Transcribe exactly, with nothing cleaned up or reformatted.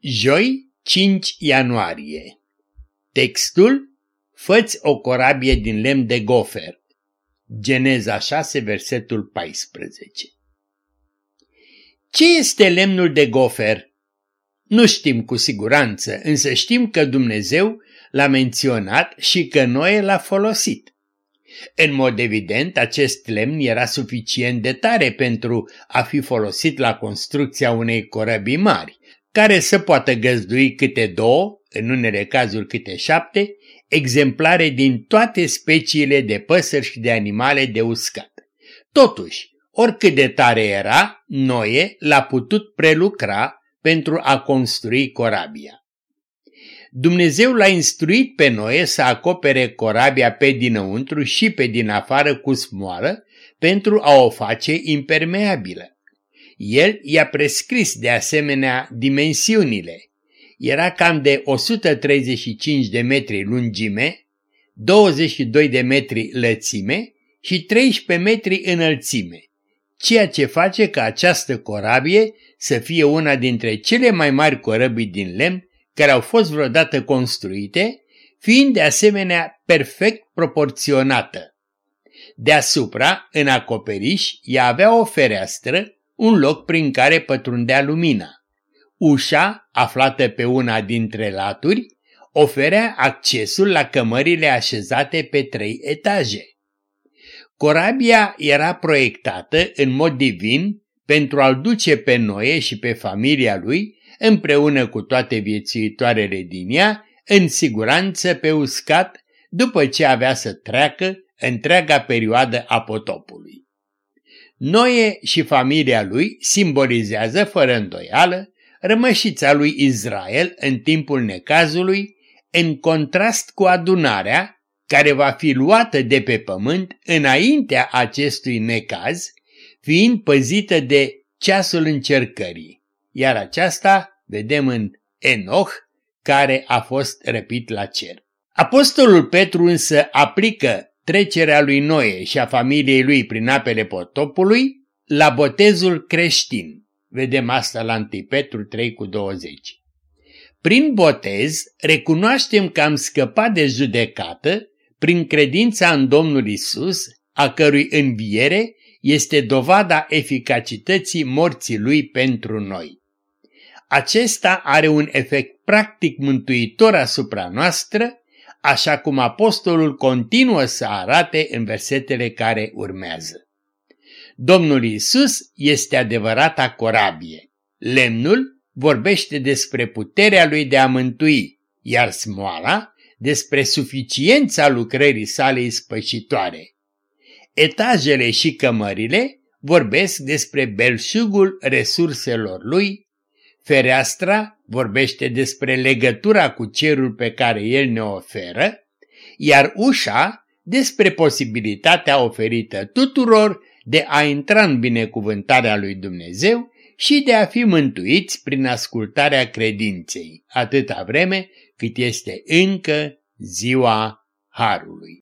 Joi, cinci ianuarie. Textul: Fă-ți o corabie din lemn de gofer. Geneza șase, versetul paisprezece. Ce este lemnul de gofer? Nu știm cu siguranță, însă știm că Dumnezeu l-a menționat și că Noe l-a folosit. În mod evident, acest lemn era suficient de tare pentru a fi folosit la construcția unei corăbii mari, care să poată găzdui câte două, în unele cazuri câte șapte, exemplare din toate speciile de păsări și de animale de uscat. Totuși, oricât de tare era, Noe l-a putut prelucra pentru a construi corabia. Dumnezeu l-a instruit pe Noe să acopere corabia pe dinăuntru și pe din afară cu smoală pentru a o face impermeabilă. El i-a prescris de asemenea dimensiunile. Era cam de o sută treizeci și cinci de metri lungime, douăzeci și doi de metri lățime și treisprezece metri înălțime, ceea ce face ca această corabie să fie una dintre cele mai mari corăbii din lemn care au fost vreodată construite, fiind de asemenea perfect proporționată. Deasupra, în acoperiș, ea avea o fereastră, un loc prin care pătrundea lumina. Ușa, aflată pe una dintre laturi, oferea accesul la cămările așezate pe trei etaje. Corabia era proiectată în mod divin pentru a-l duce pe Noe și pe familia lui, împreună cu toate viețuitoarele din ea, în siguranță pe uscat, după ce avea să treacă întreaga perioadă a potopului. Noe și familia lui simbolizează, fără îndoială, rămășița lui Israel în timpul necazului, în contrast cu adunarea care va fi luată de pe pământ înaintea acestui necaz, fiind păzită de ceasul încercării. Iar aceasta vedem în Enoch, care a fost răpit la cer. Apostolul Petru însă aplică trecerea lui Noe și a familiei lui prin apele potopului la botezul creștin. Vedem asta la întâi Petru trei cu douăzeci. Prin botez recunoaștem că am scăpat de judecată prin credința în Domnul Isus, a cărui înviere este dovada eficacității morții lui pentru noi. Acesta are un efect practic mântuitor asupra noastră, așa cum apostolul continuă să arate în versetele care urmează. Domnul Iisus este adevărata corabie. Lemnul vorbește despre puterea lui de a mântui, iar smoala despre suficiența lucrării sale ispășitoare. Etajele și cămările vorbesc despre belșugul resurselor lui, fereastra vorbește despre legătura cu cerul pe care el ne oferă, iar ușa despre posibilitatea oferită tuturor de a intra în binecuvântarea lui Dumnezeu și de a fi mântuiți prin ascultarea credinței, atâta vreme cât este încă ziua harului.